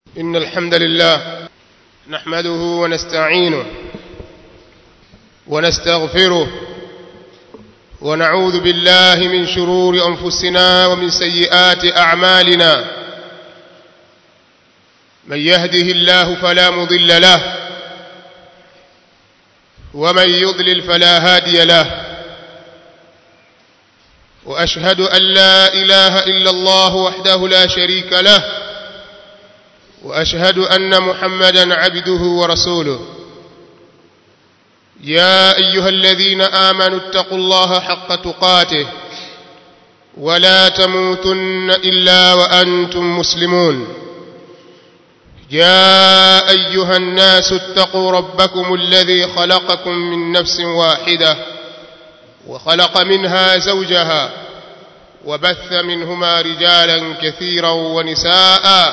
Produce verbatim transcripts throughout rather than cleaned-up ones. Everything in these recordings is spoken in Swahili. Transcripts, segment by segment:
إن الحمد لله نحمده ونستعينه ونستغفره ونعوذ بالله من شرور أنفسنا ومن سيئات أعمالنا. من يهده الله فلا مضل له ومن يضلل فلا هادي له. وأشهد أن لا إله إلا الله وحده لا شريك له وأشهد أن محمدا عبده ورسوله. يا أيها الذين آمنوا اتقوا الله حق تقاته ولا تموتن إلا وأنتم مسلمون. يا أيها الناس اتقوا ربكم الذي خلقكم من نفس واحدة وخلق منها زوجها وبث منهما رجالا كثيرا ونساء.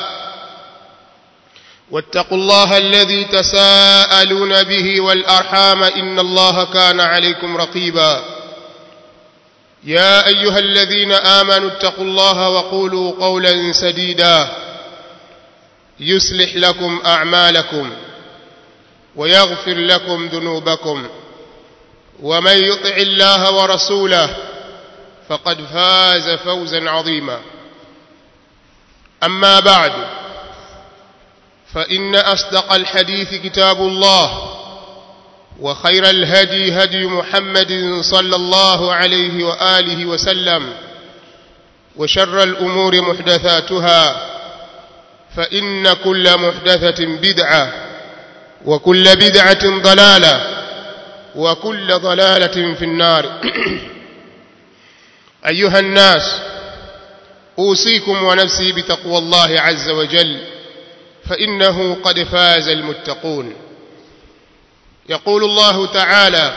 واتقوا الله الذي تساءلون به والأرحام إن الله كان عليكم رقيبا. يا أيها الذين آمنوا اتقوا الله وقولوا قولا سديدا يصلح لكم أعمالكم ويغفر لكم ذنوبكم ومن يطع الله ورسوله فقد فاز فوزا عظيما. أما بعد، فإن أصدق الحديث كتاب الله وخير الهدي هدي محمد صلى الله عليه وآله وسلم وشر الأمور محدثاتها فإن كل محدثة بدعة وكل بدعة ضلالة وكل ضلالة في النار. أيها الناس، أوصيكم ونفسي بتقوى الله عز وجل فإنه قد فاز المتقون. يقول الله تعالى: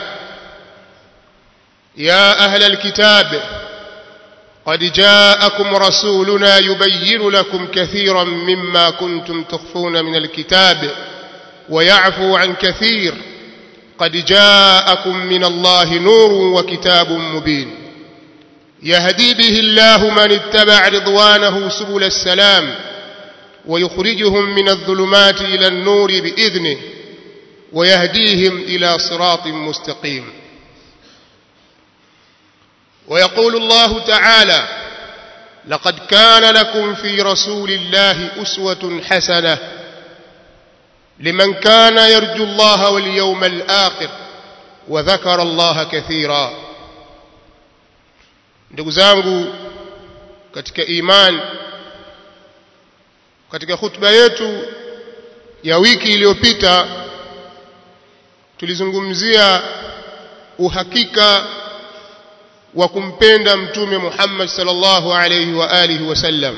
يا أهل الكتاب قد جاءكم رسولنا يبين لكم كثيرا مما كنتم تخفون من الكتاب ويعفو عن كثير قد جاءكم من الله نور وكتاب مبين يهدي به الله من اتبع رضوانه سبل السلام ويخرجهم من الظلمات إلى النور بإذنه ويهديهم إلى صراط مستقيم. ويقول الله تعالى: لقد كان لكم في رسول الله أسوة حسنة لمن كان يرجو الله واليوم الآخر وذكر الله كثيرا. ndugu zangu katika imani, katika khutba yetu ya wiki iliyopita tulizungumzia uhakika wa kumpenda mtume Muhammad sallallahu alayhi wa alihi wasallam.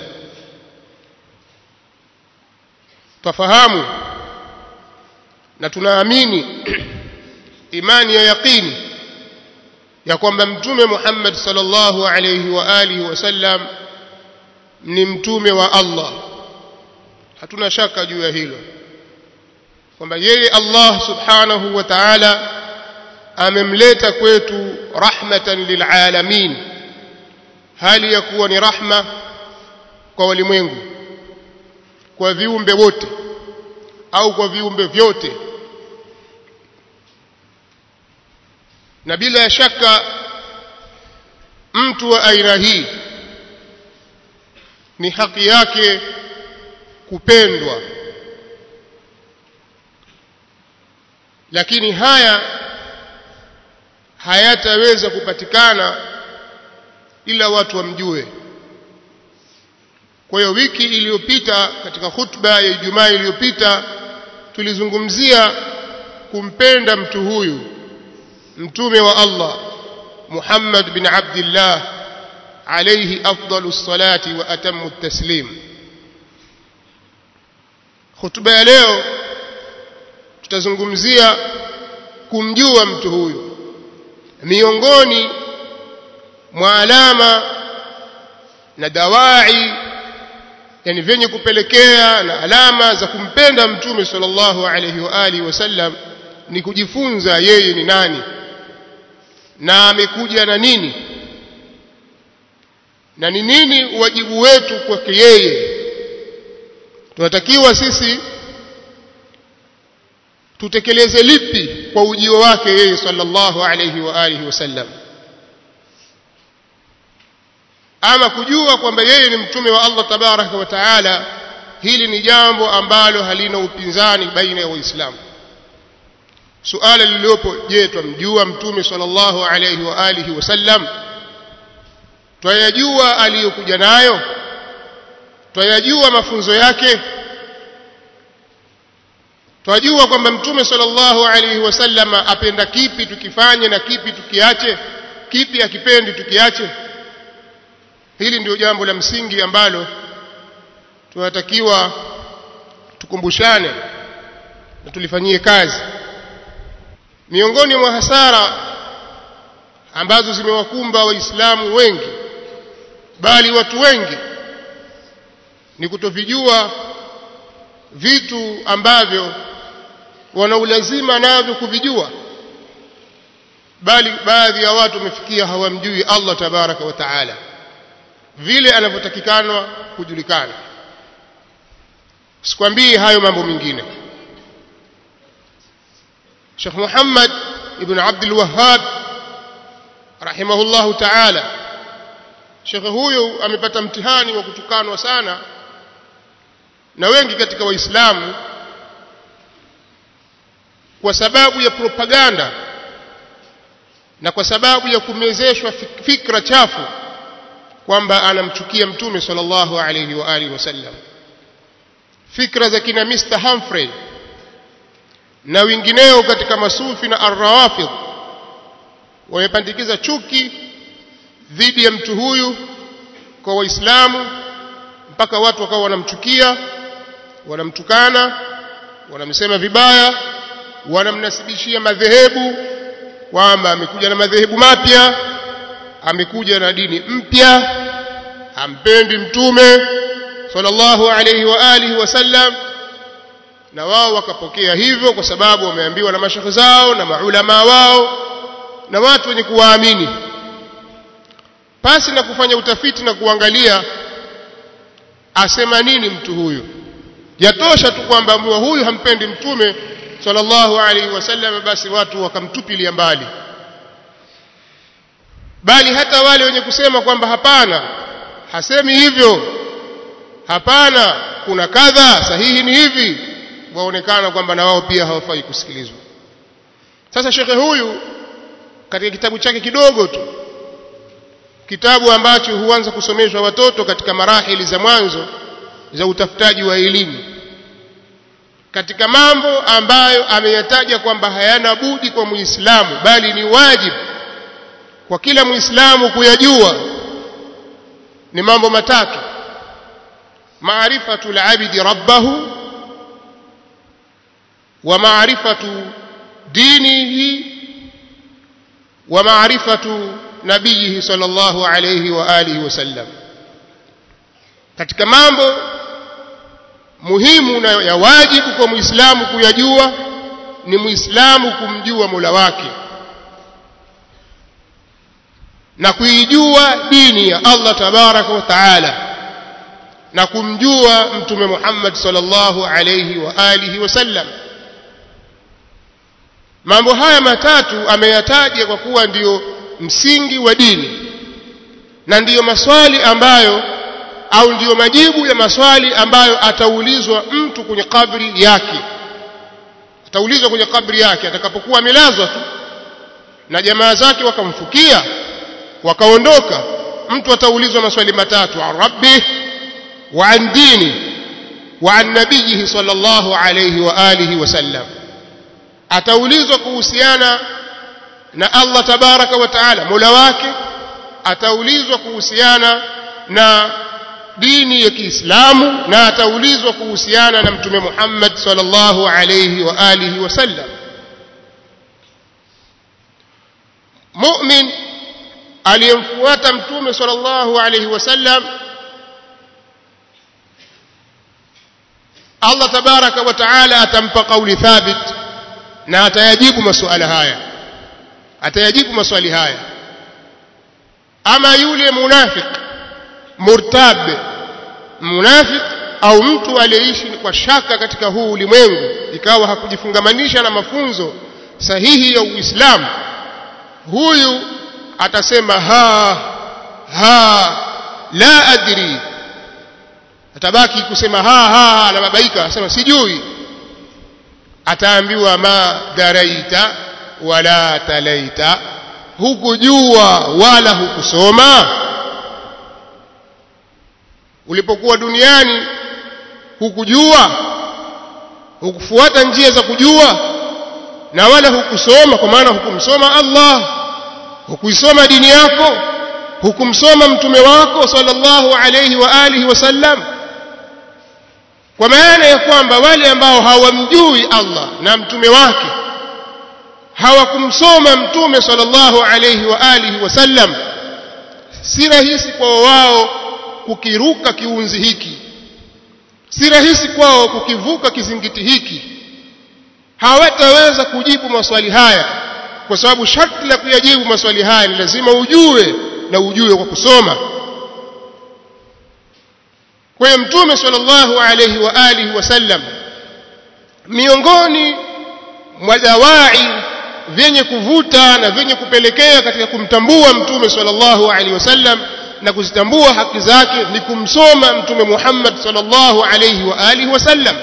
Tufahamu na tunaamini imani ya yaqini ya kwamba mtume Muhammad sallallahu alayhi wa alihi wasallam ni mtume wa Allah. Hatuna shaka juu ya hilo kwamba yeye Allah subhanahu wa ta'ala amemleta kwetu rahmatan lilalamin, hali ya kuwa ni rahma kwa walimwengu, kwa viumbe wote au kwa viumbe vyote. Na bila shaka mtu wa aina hii ni haki yake kupendwa, lakini haya hayataweza kupatikana ila watu wamjue. Kwa hiyo wiki iliyopita katika khutba ya Ijumaa iliyopita tulizungumzia kumpenda mtu huyu, mtume wa Allah Muhammad bin Abdullah alayhi afdalus salati wa atammu taslim. Khutba ya leo tutazungumzia kumjua mtu huyu. Miongoni mwa alama na dawai, yani vyenye kupelekea na alama za kumpenda mtume sallallahu alayhi wa alihi wasallam, ni kujifunza yeye ni nani na amekuja na nini na ni nini wajibu wetu kwake yeye tunatakiwa sisi tutekeleze lipi kwa ujio wake yeye sallallahu alayhi wa alihi wasallam? Ama kujua kwamba yeye ni mtume wa Allah tabaraka wa taala, hili ni jambo ambalo halina upinzani baina ya waislamu. Suala lililopo, je, tumjua mtume sallallahu alayhi wa alihi wasallam? Twayajua aliyokuja nayo? Twayajua mafunzo yake? Twajua kwamba mtume sallallahu alayhi wasallam apenda kipi tukifanye na kipi tukiache, kipi akipendi tukiache? Hili ndio jambo la msingi ambalo tunatakiwa tukumbushane na tulifanyie kazi. Miongoni mwa hasara ambazo zimewakumba waislamu wengi, bali watu wengi, ni kutovijua vitu ambavyo wana ulazima navyo kuvijua, bali baadhi ya watu wamefikia hawamjui Allah tabaraka wa taala vile anavyotakikana kujulikana. Sikwambii hayo mambo mengine. Sheikh Muhammad ibn Abdul Wahhab rahimahullahu ta'ala, Sheikh huyu amepata mtihani wa kutukanwa sana na wengi katika waislamu kwa sababu ya propaganda na kwa sababu ya kumezeshwa fikra chafu kwamba anamchukia mtume sallallahu alayhi wa alihi wasallam. Fikra za kina mister Humphrey na wengineo katika masufi na ar-rawafid wamepandikiza chuki dhidi ya mtu huyu kwa waislamu, mpaka watu wakawa wanamchukia, wanamtukana, wanamsema vibaya, wanamnasibishia madhehebu kwamba amekuja na madhehebu mapya, amekuja na dini mpya, hampendi mtume sallallahu alayhi wa alihi wasallam. Na wao wakapokea hivyo kwa sababu wameambiwa na mashekhe zao na maulama wao na watu wenye kuwaamini, pasi na kufanya utafiti na kuangalia asema nini mtu huyu. Yatosha tu kwamba huyu hampendi mtume sallallahu alayhi wasallam, basi watu wakamtupilia mbali. Bali hata wale wenye kusema kwamba hapana, hasemi hivyo, hapana, kuna kadha, sahihi ni hivi, waonekana kwamba na wao pia hawafai kusikilizwa. Sasa shekhe huyu katika kitabu chake kidogo tu, kitabu ambacho huanza kusomeshwa watoto katika marahili za mwanzo za utafutaji wa elimu, katika mambo ambayo ameyataja kwamba hayana budi kwa Muislamu bali ni wajibu kwa kila Muislamu kuyajua, ni mambo matatu: maarifatu al-abdi rabbahu, wa maarifatu dinihi, wa maarifatu nabiyihi sallallahu alayhi wa alihi wasallam. Katika mambo muhimu na ya wajibu kwa Muislamu kuyajua ni Muislamu kumjua Mola wake na kuijua dini ya Allah tabaraka wa taala na kumjua mtume Muhammad sallallahu alayhi wa alihi wasallam. Mambo haya matatu ameyataja kwa kuwa ndiyo msingi wa dini na ndiyo maswali ambayo au ndiyo majibu ya maswali ambayo ataulizwa mtu kwenye kabri yake. Ataulizwa kwenye kabri yake atakapokuwa amelazwa tu na jamaa zake wakamfukia wakaondoka, mtu ataulizwa maswali matatu: an rabbi wa an dini wa an nabiyhi sallallahu alayhi wa alihi wasallam. Ataulizwa kuhusiana na Allah tabaraka wa taala, Mola wake. Ataulizwa kuhusiana na dini ya Kiislamu, na ataulizwa kuhusiana na mtume Muhammad sallallahu alayhi wa alihi wasallam. Mu'min aliyemfuata mtume sallallahu alayhi wasallam, Allah tabaraka wa taala atampa kauli thabit na atayajibu masuala haya, atayajibu maswali haya. Ama yule munafiq murtab, munafiq au mtu aliyeishi kwa shaka katika huu ulimwengu ikawa hakujifungamanisha na mafunzo sahihi ya Uislamu, huyu atasema ha ha la adri, atabaki kusema ha ha na babaika, asema sijui. Ataambiwa ma daraita wala talaita, hukujua wala hukusoma. Ulipokuwa duniani hukujua, hukufuata njia za kujua, na wala hukusoma, kwa maana hukumsoma Allah, hukuisoma dini yako, hukumsoma mtume wako sallallahu alayhi wa alihi wasallam. Kwa maana ya kwamba wale ambao hawamjui Allah na mtume wake, hawakumsoma mtume sallallahu alayhi wa alihi wasallam, si rahisi kwa wao kukiruka kiunzi hiki, si rahisi kwao kukivuka kizingiti hiki. Hawataweza kujibu maswali haya, kwa sababu sharti la kuyajibu maswali haya ni lazima ujue, na ujue kwa kusoma. Kwa hiyo mtume sallallahu alayhi wa alihi wasallam, miongoni mwa dawai vyenye kuvuta na vyenye kupelekea katika kumtambua mtume sallallahu alayhi wasallam na kuzitambua haki zake ni kumsoma mtume Muhammad sallallahu alayhi wa alihi wasallam.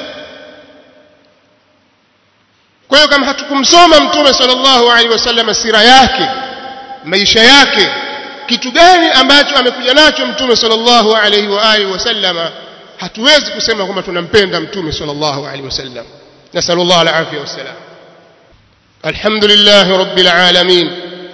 Kwa hiyo kama hatukumsoma mtume sallallahu alayhi wasallam sira yake, maisha yake, kitu gani ambacho amekuja nacho mtume sallallahu alayhi wa alihi wasallam, hatuwezi kusema kwamba tunampenda mtume sallallahu alayhi wasallam. Nasallallahu alafia wassalam. Alhamdulillah rabbil alamin,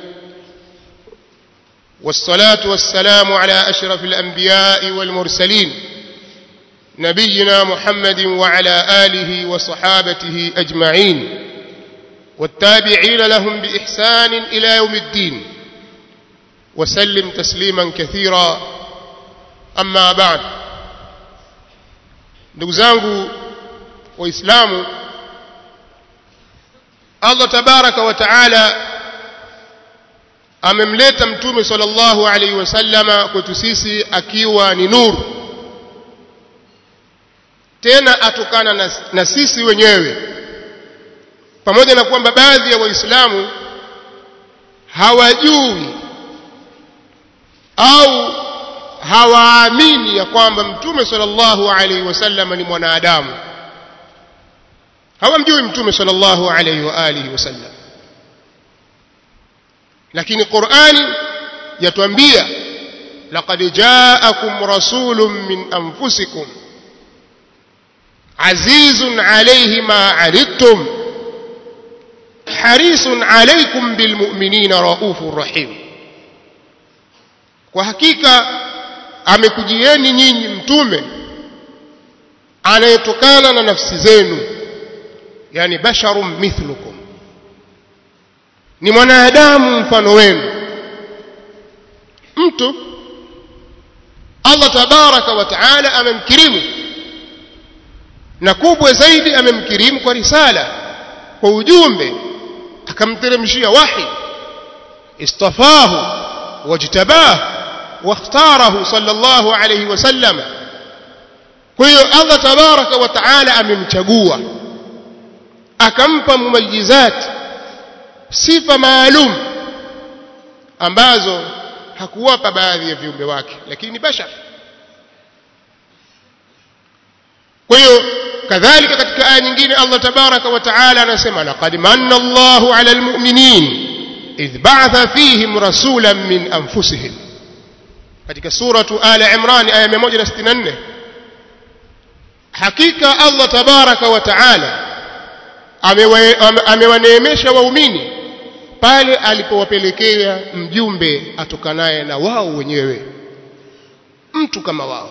والصلاة والسلام على أشرف الأنبياء والمرسلين نبينا محمد وعلى آله وصحابته أجمعين والتابعين لهم بإحسان إلى يوم الدين وسلم تسليما كثيرا. أما بعد، نقزانه وإسلامه، الله تبارك وتعالى amemleta mtume sallallahu alayhi wasallama kwetu sisi akiwa ni nuru, tena atokana na, na sisi wenyewe. Pamoja na kwamba baadhi ya waislamu hawajui au hawaamini ya kwamba mtume sallallahu alayhi wasallama ni mwanadamu, hawamjui mtume sallallahu alayhi wa alihi wasallam. Lakini Qur'ani yatuambia laqad ja'akum rasulun min anfusikum azizun alayhi ma 'anittum harisun alaykum bilmu'minina raufur rahim. Kwa hakika amekujieni nyinyi mtume anayetokana na nafsi zenu, yani basharun mithlukum, ni mwanadamu mfano wenu. Mtu Allah tabaraka wa taala amemkirimu, na kubwa zaidi amemkirimu kwa risala, kwa ujumbe, akamteremshia wahi, istafahu wajtabahu wakhtarahu sallallahu alayhi wasallam. Kwa hiyo Allah tabaraka wa taala amemchagua, akampa mumayizat, sifa maalum ambazo hakuwapa baadhi ya viumbe wake, lakini ni bashar. Kwa hiyo kadhalika katika aya nyingine Allah tabaraka wa taala anasema laqad manna Allahu 'ala al-mu'minin idh ba'atha fihim rasulan min anfusihim, katika suratu Ali Imran aya mia moja sitini na nne. Hakika Allah tabaraka wa taala amewaneemesha waumini pale alipowapelekea mjumbe atokanaye na wao wenyewe, mtu kama wao.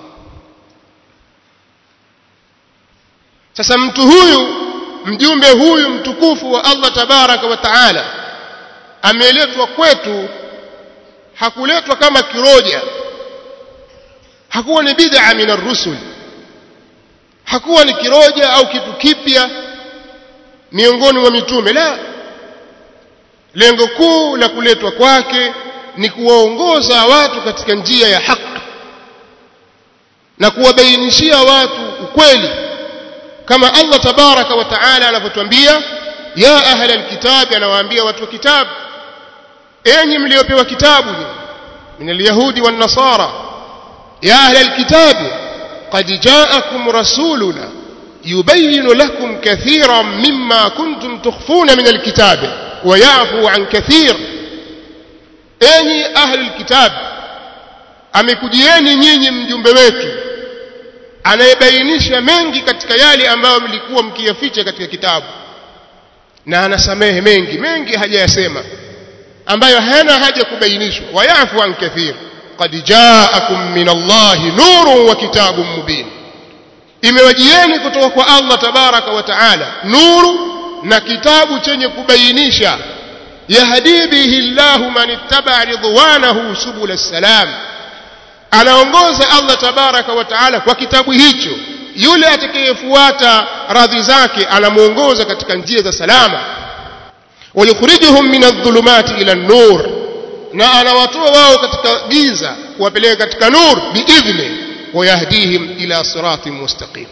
Sasa mtu huyu, mjumbe huyu mtukufu wa Allah tabaraka wa taala ameletwa kwetu, hakuletwa kama kiroja, hakuwa ni bid'a min ar-rusul, hakuwa ni kiroja au kitu kipya miongoni mwa mitume. La, lengo kuu la kuletwa kwake ni kuwaongoza watu katika njia ya haki na kuwabainishia watu ukweli, kama Allah tabaraka wa taala anapotuambia ya ahla alkitab, anawaambia watu wa kitabu, enyi mliopewa kitabu min alyahudi wan nasara, ya ahla alkitab qad ja'akum rasuluna yubayyinu lakum kathiran mimma kuntum tukhfuna min alkitab wa ya'fu an kathir. Enyi ahli alkitab, amekujieni nyinyi mjumbe wetu anayebainisha mengi katika yale ambayo mlikuwa mkiyaficha katika kitabu, na anasamehe mengi mengi hajayasema ambayo hayana haja kubainishwa. Wa ya'fu an kathir. Qad ja'akum min Allahi nurun wa kitabun mubin, imewajieni kutoka kwa Allah tabaraka wa taala nuru na kitabu chenye kubainisha. Yahdi bihi Allahu man ittaba ridwanahu subul as-salam, anaongoza Allah tabaraka wa taala kwa kitabu hicho yule atakayefuata radhi zake, anamuongoza katika njia za salama. Wayukhrijuhum min adh-dhulumati ila an-nur, na anawatoa wao katika giza kuwapeleka katika nur biidhni, wayahdihim ila siratin mustaqim,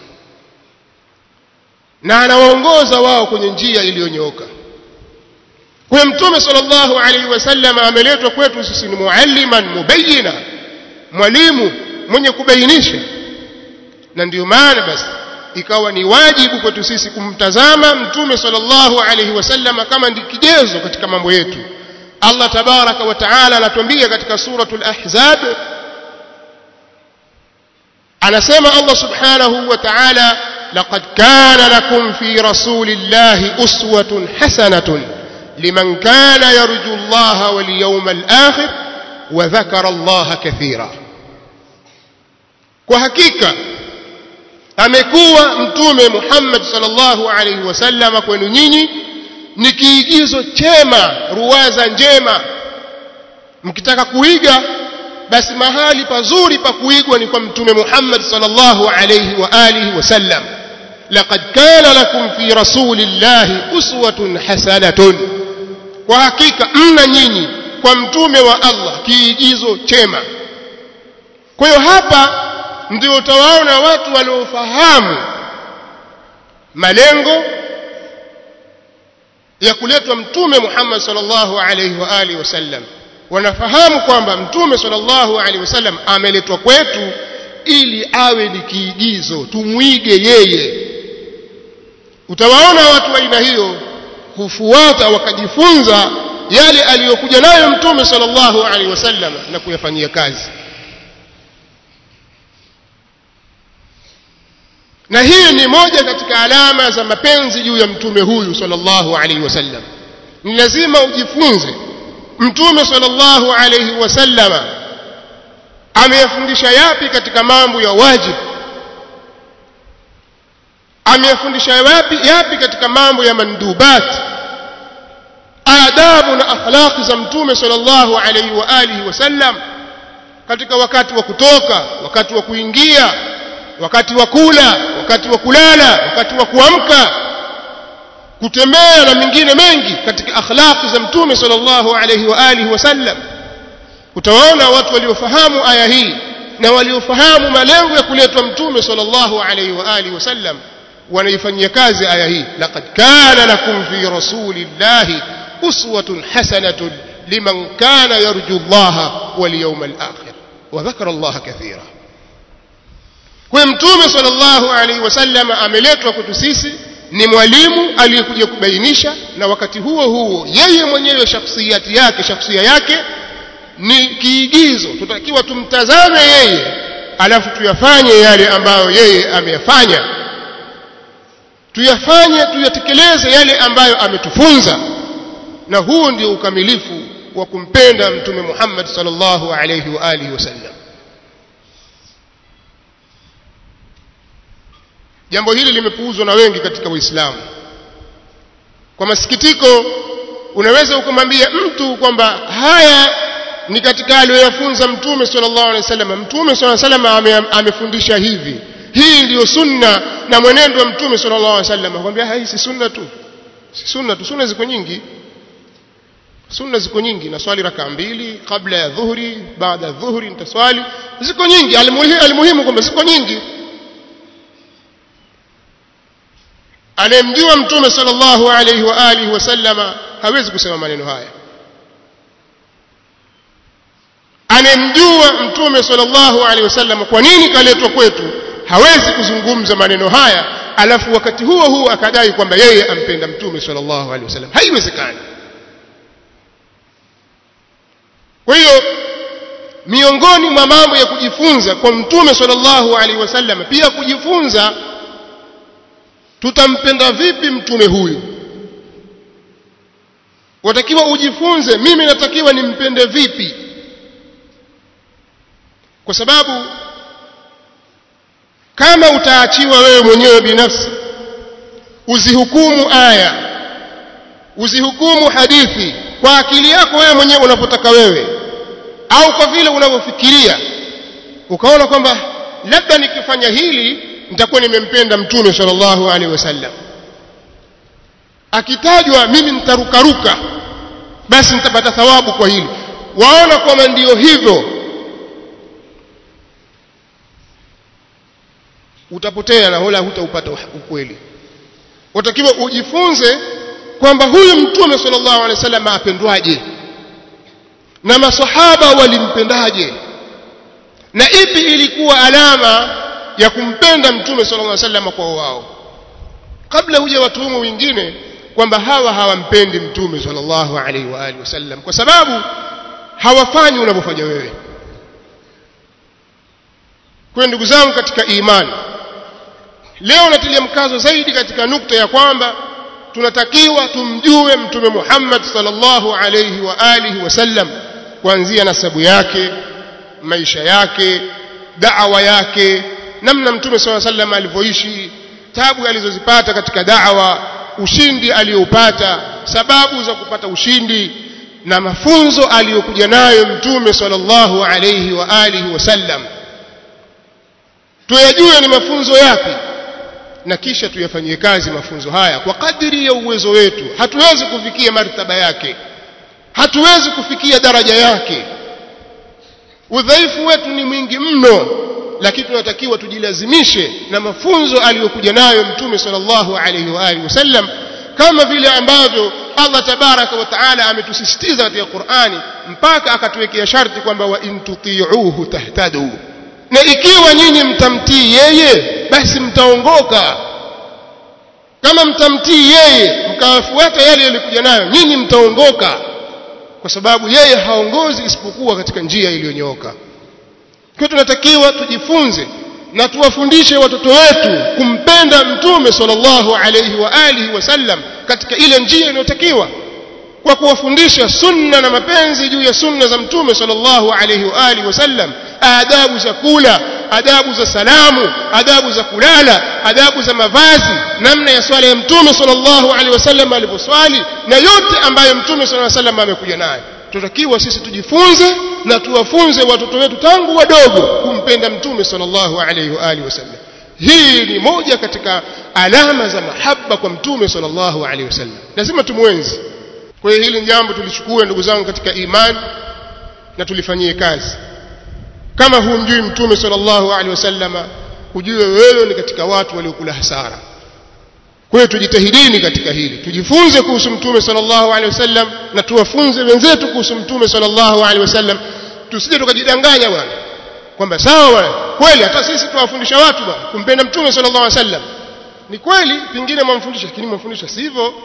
na anawaongoza wao kwenye njia iliyonyooka. Kwa Mtume sallallahu alaihi wasallam ameletwa kwetu sisi ni mualliman mubayyina, mwalimu mwenye kubainisha, na ndio maana basi ikawa ni wajibu kwetu sisi kumtazama Mtume sallallahu alaihi wasallam kama ndi kigezo katika mambo yetu. Allah tabaraka wa taala anatuambia katika suratul Ahzab, anasema Allah subhanahu wa ta'ala, laqad kana lakum fi rasulillahi uswatun hasanatun liman kana yarju Allaha wal yawmal akhir wa dhakara Allaha kathira. Kwa hakika amekuwa Mtume Muhammad sallallahu alaihi wasallam kwenu nyinyi ni kiigizo chema, ruwaza njema. Mkitaka kuiga, basi mahali pazuri pa kuigwa ni kwa Mtume Muhammad sallallahu alaihi wa alihi wasallam. Laqad kana lakum fi rasulillahi uswatun hasanatun, kwa hakika mna nyinyi kwa mtume wa Allah kiigizo chema. Kwa hiyo hapa ndio utawaona watu waliofahamu malengo ya kuletwa Mtume Muhammad sallallahu alaihi wa alihi wasallam, wanafahamu kwamba Mtume sallallahu alaihi wasallam ameletwa kwetu ili awe ni kiigizo, tumuige yeye. Utawaona watu wa aina hiyo hufuata wakajifunza yale aliyokuja nayo Mtume sallallahu alaihi wasallam na kuyafanyia kazi. Na hii ni moja katika alama za mapenzi juu ya mtume huyu sallallahu alaihi wasallam. Ni lazima ujifunze Mtume sallallahu alaihi wasallam ameyafundisha yapi katika mambo ya wajibu, ameyafundisha yapi yapi katika mambo ya mandubat, adabu na akhlaq za Mtume sallallahu alaihi wa alihi wasallam katika wakati wa kutoka, wakati wa kuingia, wakati wa kula, wakati wa kulala, wakati wa kuamka, kutembea na mengine mengi katika akhlaq za Mtume sallallahu alaihi wa alihi wasallam. Utawaona watu waliofahamu aya hii na waliofahamu malengo ya kuletwa Mtume sallallahu alaihi wa alihi wasallam wanaifanyia kazi aya hii. Laqad kana lakum fi rasulillahi uswatun hasanatun liman kana yarju Allaha wal yawmal akhir wa dhakara Allaha kathira. Kwa Mtume sallallahu alaihi wasallam ameletwa kwetu sisi ni mwalimu aliyekuja kubainisha, na wakati huo huo yeye mwenyewe shakhsiyati yake shakhsia yake ni kiigizo. Tutakiwa tumtazame yeye alafu tuyafanye yale ambayo yeye ameyafanya, tuyafanye tuyatekeleze yale ambayo ametufunza. Na huu ndio ukamilifu wa kumpenda Mtume Muhammad sallallahu alaihi wa alihi wasallam. Jambo hili limepuuzwa na wengi katika Uislamu. Kwa masikitiko, unaweza ukamwambia mtu kwamba haya ni katika aliyoyafunza Mtume sallallahu alaihi wasallam. Mtume sallallahu alaihi wasallam amefundisha hivi, hii ndiyo sunna na mwenendo wa Mtume sallallahu alaihi wasallam. Akwambia hii si sunna tu, si sunna tu, sunna ziko nyingi. Sunna ziko nyingi, na swali raka mbili kabla ya dhuhuri, baada ya dhuhuri nitaswali, ziko nyingi. Almuhimu kwamba ziko nyingi. anemjua mtume sallallahu alayhi wa alihi wasallama hawezi kusema maneno haya. Anemjua mtume sallallahu alayhi wasallam kwa nini kaletwa kwetu hawezi kuzungumza maneno haya alafu wakati huo huo akadai kwamba yeye ampenda mtume sallallahu alayhi wasallam. Haiwezekani. Kwa hiyo miongoni mwa mambo ya kujifunza kwa mtume sallallahu alaihi wasallam pia kujifunza tutampenda vipi mtume huyu. Watakiwa ujifunze mimi natakiwa nimpende vipi, kwa sababu kama utaachiwa wewe mwenyewe binafsi uzihukumu aya uzihukumu hadithi kwa akili yako wewe mwenyewe unapotaka wewe au kwa vile unavyofikiria ukaona kwamba labda nikifanya hili nitakuwa nimempenda mtume sallallahu alaihi wasallam, akitajwa mimi nitarukaruka basi nitapata thawabu kwa hili, waona kwamba ndio hivyo, utapotea na wala hutaupata ukweli. Watakiwa ujifunze kwamba huyu mtume sallallahu alaihi wasallam apendwaje na masahaba walimpendaje na ipi ilikuwa alama ya kumpenda mtume sallallahu alaihi wasallam kwa wao, kabla huja watuhumu wengine kwamba hawa hawampendi mtume sallallahu alaihi wa alihi wasallam kwa sababu hawafanyi unavyofanya wewe. Kwa ndugu zangu katika imani, leo natilia mkazo zaidi katika nukta ya kwamba tunatakiwa tumjue mtume Muhammad sallallahu alayhi wa alihi wasallam kuanzia nasabu yake, maisha yake, da'wa yake, namna mtume sallallahu alayhi wasallam alivyoishi, tabu alizozipata katika da'wa, ushindi aliopata, sababu za kupata ushindi na mafunzo aliyokuja nayo mtume sallallahu alayhi wa alihi wasallam. Tuyajue ni mafunzo yapi na kisha tuyafanyie kazi mafunzo haya kwa kadiri ya uwezo wetu. Hatuwezi kufikia martaba yake, hatuwezi kufikia daraja yake, udhaifu wetu ni mwingi mno, lakini tunatakiwa tujilazimishe na mafunzo aliyokuja nayo mtume sallallahu alaihi wa alihi wasallam, kama vile ambavyo Allah tabaraka wa taala ametusisitiza katika Qur'ani mpaka akatuwekea sharti kwamba wa in tuti'uhu tahtadu, na ikiwa nyinyi mtamtii yeye basi mtaongoka. Kama mtamtii yeye mkafuata yale yalikuja nayo nyinyi mtaongoka, kwa sababu yeye haongozi isipokuwa katika njia iliyonyooka. Kwa tunatakiwa tujifunze na tuwafundishe watoto wetu kumpenda mtume sallallahu alayhi wa alihi wasallam katika ile njia inayotakiwa, kwa kuwafundisha sunna na mapenzi juu ya sunna za mtume sallallahu alayhi wa alihi wasallam, adabu za kula, adabu za salamu, adabu za kulala, adabu za mavazi, namna ya swala ya mtume sallallahu alaihi wasallam alivyoswali, na yote ambayo mtume sallallahu alaihi wasallam amekuja nayo. Tutakiwa sisi tujifunze na tuwafunze watoto wetu tangu wadogo kumpenda mtume sallallahu alaihi wa alihi wasallam. Hii ni moja katika alama za mahaba kwa mtume sallallahu alaihi wasallam, lazima tumuenzi. Kwa hiyo hili jambo tulichukue ndugu zangu katika imani na tulifanyie kazi. Kama humjui mtume sallallahu alaihi wasallama, ujue wewe ni katika watu waliokula hasara. Kwa hiyo tujitahidini katika hili, tujifunze kuhusu mtume sallallahu alaihi wasallam na tuwafunze wenzetu kuhusu mtume sallallahu alaihi wasallam. Tusije tukajidanganya bwana kwamba sawa bwana, kweli hata sisi tuwafundisha watu bwana kumpenda mtume sallallahu alaihi wasallam. Ni kweli pingine mwamfundisha, lakini mwamfundisha sivyo.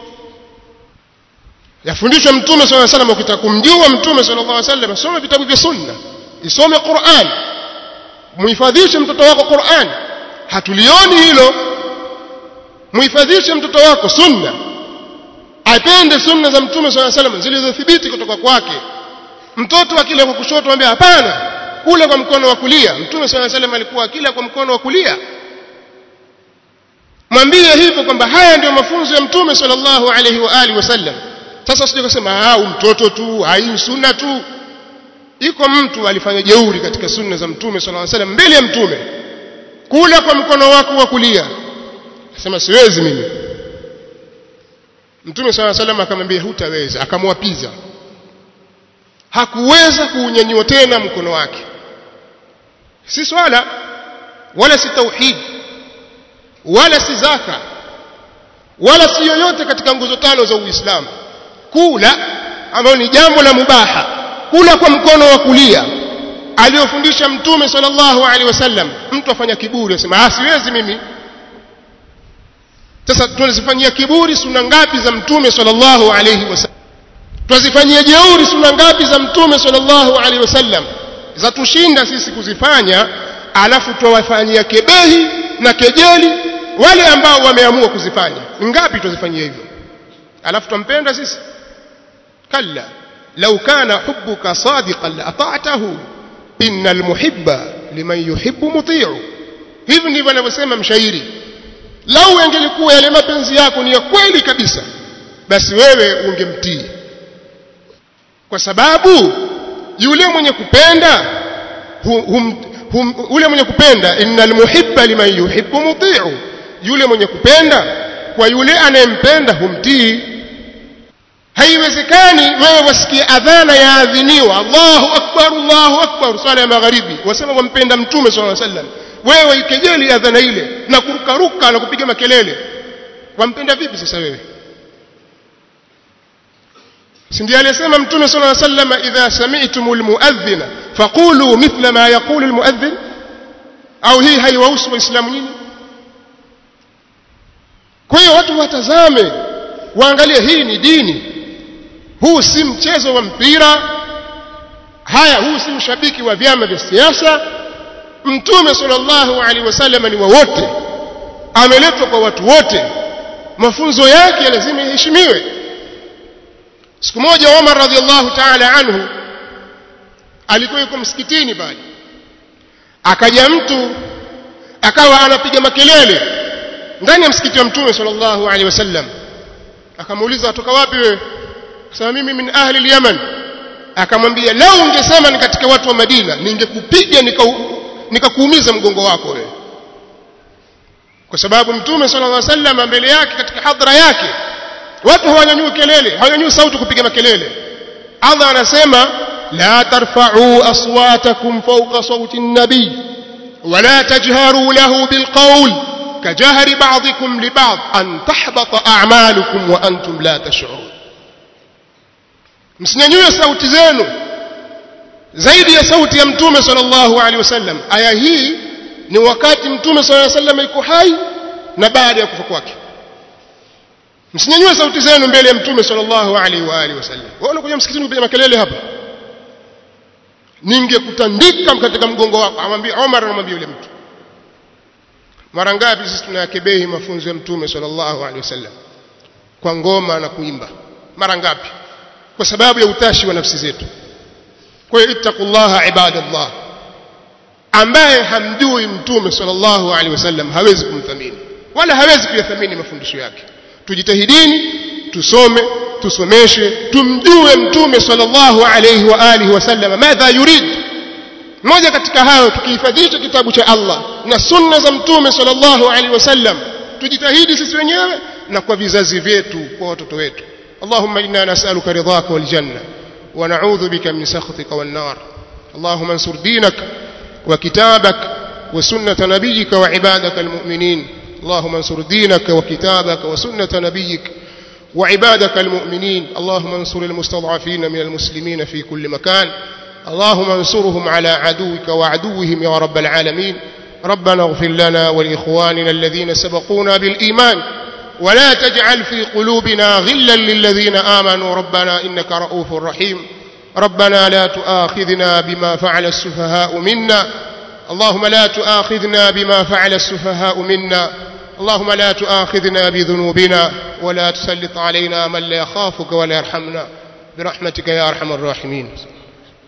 Yafundishwa mtume sallallahu alaihi wasallam. Ukitaka kumjua mtume sallallahu alaihi wasallam, soma vitabu vya sunna, isome Qur'an, muhifadhishe mtoto wako Qur'an. Hatulioni hilo. Muhifadhishe mtoto wako sunna, apende sunna za mtume sallallahu alaihi wasallam zilizothibiti kutoka kwake. Mtoto akila kwa kushoto mwambie hapana, kula kwa mkono wa kulia. Mtume sallallahu alaihi wasallam alikuwa akila kwa mkono wa kulia. Mwambie hivyo kwamba haya ndio mafunzo ya mtume sallallahu alaihi wa alihi wasallam. Sasa usije kusema ah mtoto tu, hai sunna tu. Iko mtu alifanya jeuri katika sunna za mtume sallallahu alaihi wasallam mbele ya mtume, kula kwa mkono wako wa kulia. Akasema siwezi mimi. Mtume sallallahu alaihi wasallam akamwambia hutaweza, akamwapiza. Hakuweza kuunyanyua tena mkono wake. Si swala wala si tauhid wala si zaka wala si yoyote katika nguzo tano za Uislamu. Kula ambalo ni jambo la mubaha, kula kwa mkono wa kulia aliyofundisha Mtume sallallahu alaihi wasallam. Mtu afanya kiburi asema ah, siwezi mimi. Sasa tunazifanyia kiburi sunna ngapi za Mtume sallallahu alaihi wasallam? Tunazifanyia jeuri sunna ngapi za Mtume sallallahu alaihi wasallam? Za tushinda sisi kuzifanya, alafu tuwafanyia kebehi na kejeli wale ambao wameamua kuzifanya. Ngapi tuzifanyia hivyo? Alafu tumpenda sisi? Kalla, law kana hubbuka sadiqan la ata'tahu innal muhibba liman yuhibbu muti'u. Hivi ndivyo anavyosema mshairi. Lau angelikuwa yale mapenzi yako ni ya kweli kabisa, basi wewe ungemtii. Kwa sababu yule mwenye kupenda hum, hum, yule mwenye kupenda innal muhibba liman yuhibbu muti'u, yule mwenye kupenda kwa yule anayempenda humtii. Haiwezekani wewe wasikie adhana ya adhiniwa Allahu akbar Allahu akbar swala ya magharibi, wasema wampenda Mtume sallallahu alaihi wasallam, wewe ikejeli adhana ile na kurukaruka na kupiga makelele, wampenda vipi sasa wewe? Si ndiye aliyesema Mtume sallallahu alaihi wasallam, idha sami'tumul muadhdhina faqulu mithla ma yaqulu almuadhdhin? Au hii haiwahusu waislamu nyinyi? Kwa hiyo watu watazame, waangalie, hii ni dini. Huu si mchezo wa mpira. Haya, huu si ushabiki wa vyama vya siasa. Mtume sallallahu alaihi wasallam ni wa wote, ameletwa kwa watu wote, mafunzo yake lazima yaheshimiwe. Siku moja Umar radhiallahu ta'ala anhu alikuwa yuko msikitini pale, akaja mtu akawa anapiga makelele ndani ya msikiti wa Mtume sallallahu alaihi wasallam. Akamuuliza, atoka wapi wewe? Akasema, mimi min ahli al-Yaman. Akamwambia, lau ungesema ni katika watu wa Madina ningekupiga nikakuumiza mgongo wako wewe. Kwa sababu Mtume sallallahu alaihi wasallam mbele yake katika hadhara yake watu hawanyanyui kelele, hawanyanyui sauti kupiga makelele. Allah anasema, la tarfa'u aswatakum fawqa sawti an-nabi wa la tajharu lahu bilqawl kajahri ba'dikum li ba'd an tahbata a'malukum wa antum la tash'urun. Msinyanyue sauti zenu zaidi ya sauti ya Mtume sallallahu alaihi wasallam. Aya hii ni wakati Mtume sallallahu alaihi wasallam yuko hai na baada ya kufa kwake. Msinyanyue sauti zenu mbele ya Mtume sallallahu alaihi wa alihi wasallam. Wewe unakuja msikitini kupiga makelele hapa, ningekutandika katika mgongo wako. Amwambia Umar, anamwambia yule mtu. Mara ngapi sisi tunayakebehi mafunzo ya Mtume sallallahu alaihi wasallam kwa ngoma na kuimba? Mara ngapi? Kwa sababu ya utashi wa nafsi zetu. Kwa hiyo ittaqullaha ibadallah. Ambaye hamjui Mtume sallallahu alaihi wasallam hawezi kumthamini wala hawezi kuyathamini mafundisho yake. Tujitahidini, tusome, tusomeshe, tumjue Mtume sallallahu alaihi wa alihi wasallam madha yurid. Moja katika hayo, tukihifadhisha kitabu cha Allah na sunna za Mtume sallallahu alaihi wasallam, tujitahidi sisi wenyewe na kwa vizazi vyetu, kwa watoto wetu. اللهم إنا نسألك رضاك والجنة ونعوذ بك من سخطك والنار. اللهم انصر دينك وكتابك وسنة نبيك وعبادك المؤمنين. اللهم انصر دينك وكتابك وسنة نبيك وعبادك المؤمنين. اللهم انصر المستضعفين من المسلمين في كل مكان. اللهم انصرهم على عدوك وعدوهم يا رب العالمين. ربنا اغفر لنا ولإخواننا الذين سبقونا بالإيمان ولا تجعل في قلوبنا غلا للذين آمنوا ربنا إنك رؤوف رحيم. ربنا لا تؤاخذنا بما فعل السفهاء منا. اللهم لا تؤاخذنا بما فعل السفهاء منا. اللهم لا تؤاخذنا بذنوبنا ولا تسلط علينا من لا يخافك ولا يرحمنا برحمتك يا أرحم الراحمين.